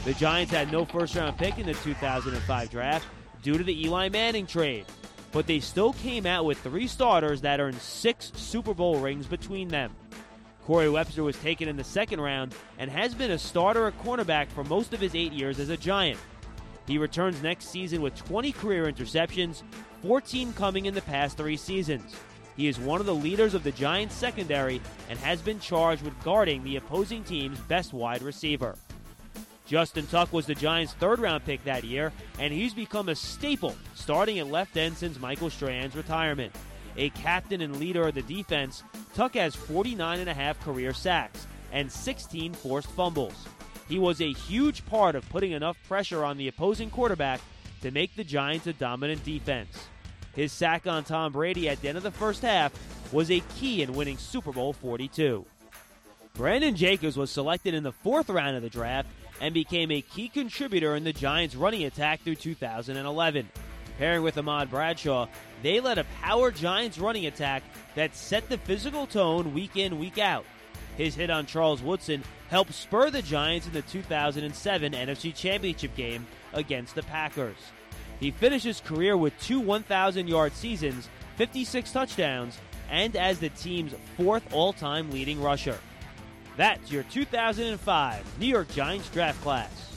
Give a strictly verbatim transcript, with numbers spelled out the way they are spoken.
The Giants had no first-round pick in the two thousand five draft due to the Eli Manning trade, but they still came out with three starters that earned six Super Bowl rings between them. Corey Webster was taken in the second round and has been a starter at cornerback for most of his eight years as a Giant. He returns next season with twenty career interceptions, fourteen coming in the past three seasons. He is one of the leaders of the Giants secondary and has been charged with guarding the opposing team's best wide receiver. Justin Tuck was the Giants' third-round pick that year, and he's become a staple, starting at left end since Michael Strahan's retirement. A captain and leader of the defense, Tuck has forty-nine and a half career sacks and sixteen forced fumbles. He was a huge part of putting enough pressure on the opposing quarterback to make the Giants a dominant defense. His sack on Tom Brady at the end of the first half was a key in winning Super Bowl forty-two. Brandon Jacobs was selected in the fourth round of the draft and became a key contributor in the Giants' running attack through two thousand eleven. Pairing with Ahmad Bradshaw, they led a power Giants running attack that set the physical tone week in, week out. His hit on Charles Woodson helped spur the Giants in the two thousand seven N F C Championship game against the Packers. He finished his career with two one thousand yard seasons, fifty-six touchdowns, and as the team's fourth all-time leading rusher. That's your two thousand five New York Giants draft class.